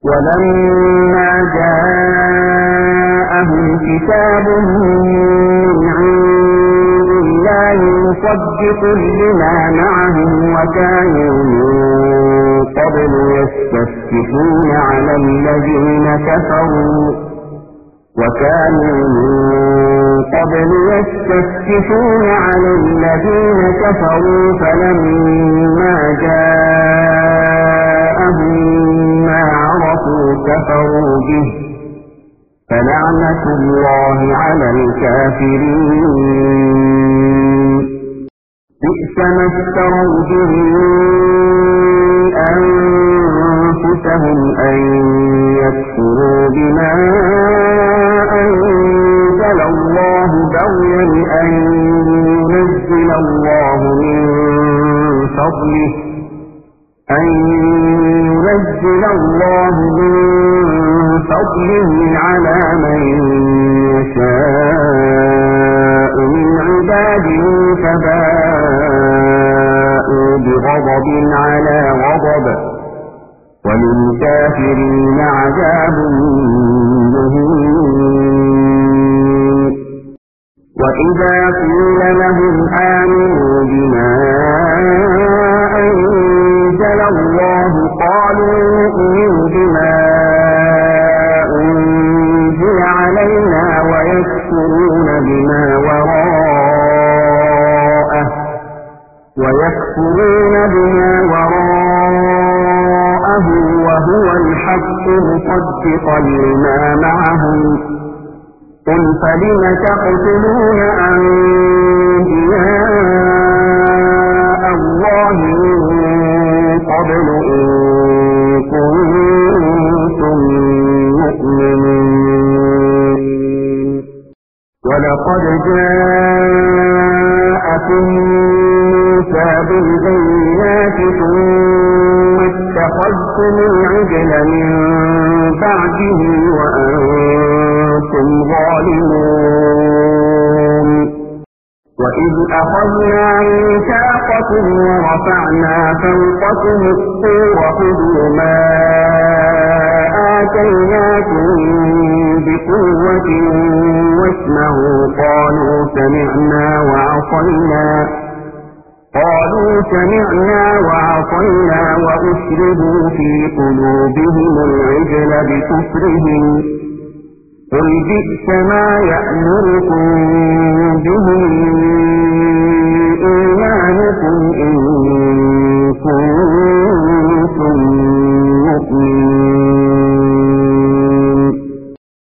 ولما جاءهم كتاب من عند الله مصدق لما معهم وكانوا من قبل يستفتحون على الذين كفروا فلما جاءهم ما عرفوا كفروا به فلعنة الله على الكافرين بئس ما اشتروا به أنفسهم أن يكفروا بما أنزل الله بغيا أن ينزل الله من فضله على من يشاء من عباده فباءوا بغضب على غضب وللكافرين عذاب مهين وإذا قيل لهم آمنوا بما أنزل الله قالوا نؤمن بما أنزل علينا ويكفرون بما وراءه وهو الحق مصدقا لما معهم قل فلم تقتلون أنبياء الله من قبل إن كنتم مؤمنين ولقد جاءكم موسى بالبينات ثم اتخذتم العجل من بعده وأنتم ظالمون وإذ أخذنا ميثاقكم ورفعنا فوقكم الطور خذوا ما آتيناكم بقوة واسمعوا قالوا سمعنا وعصينا وأشربوا في قلوبهم العجل بكفرهم قل بئس ما يأمركم به إيمانكم إن كنتم